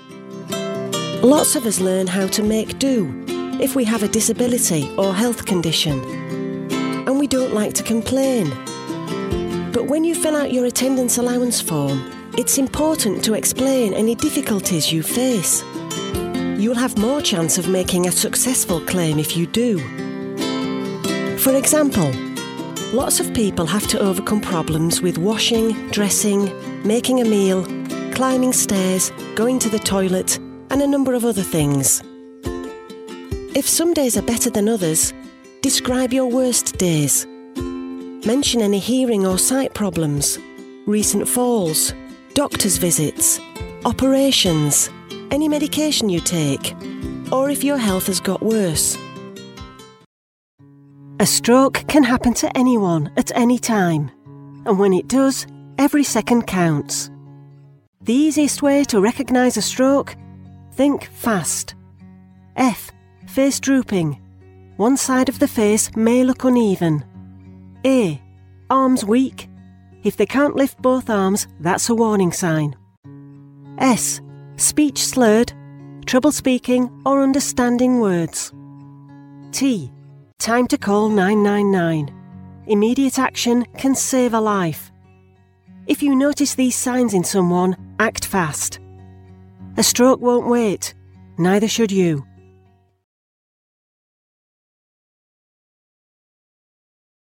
Lots of us learn how to make do if we have a disability or health condition, and we don't like to complain. But when you fill out your attendance allowance form, it's important to explain any difficulties you face. You'll have more chance of making a successful claim if you do. For example, lots of people have to overcome problems with washing, dressing, making a meal, climbing stairs, going to the toilet, and a number of other things. If some days are better than others, describe your worst days. Mention any hearing or sight problems, recent falls, doctor's visits, operations, any medication you take, or if your health has got worse. A stroke can happen to anyone at any time, and when it does, every second counts. The easiest way to recognise a stroke? Think fast. F. Face drooping. One side of the face may look uneven. A. Arms weak. If they can't lift both arms, that's a warning sign. S. Speech slurred, trouble speaking or understanding words. T. Time to call 999. Immediate action can save a life. If you notice these signs in someone, act fast. A stroke won't wait, neither should you.